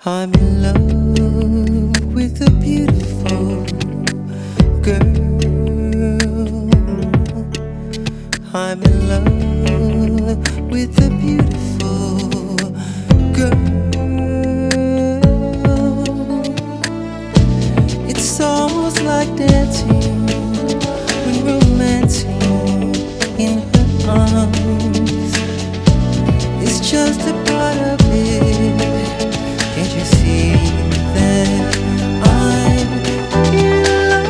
I'm in love with a beautiful girl. I'm in love with a beautiful girl. It's almost like dancing when romancing in her arms. It's just a part of it. Can't you see that I'm in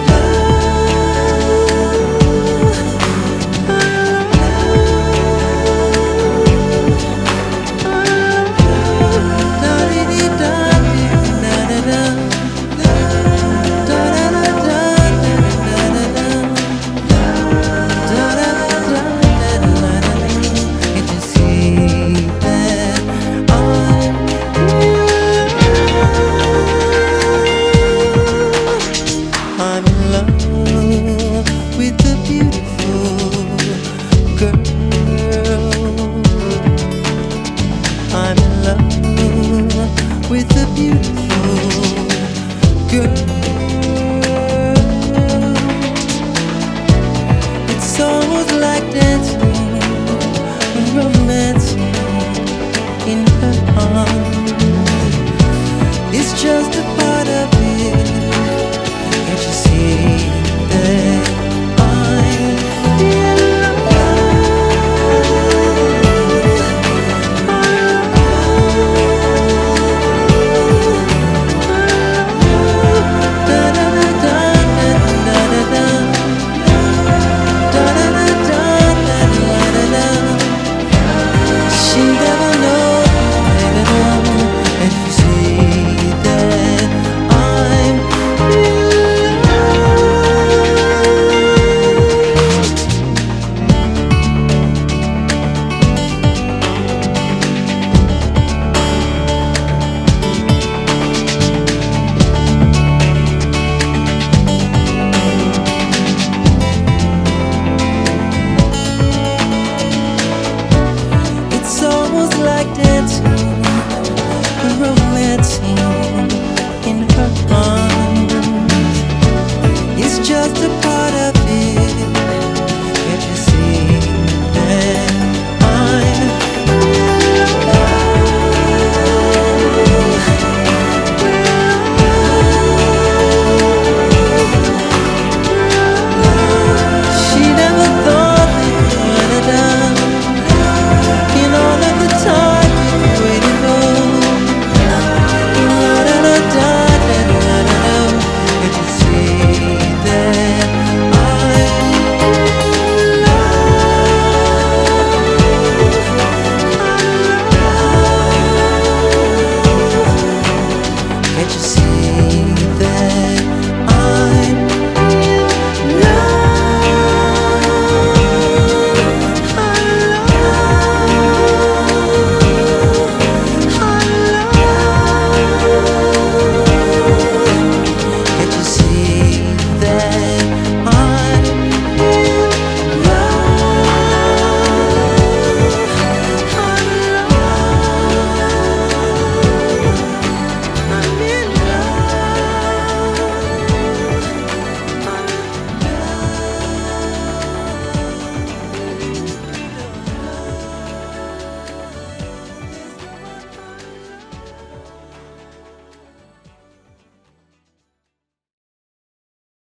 with a beautiful girl. I'm in love with a beautiful girl. It's almost like dancing and romancing in her arms. It's just a part of it. Can't you see that I'm in love? She never knows, and you see that I'm in It's almost like dancing and romancing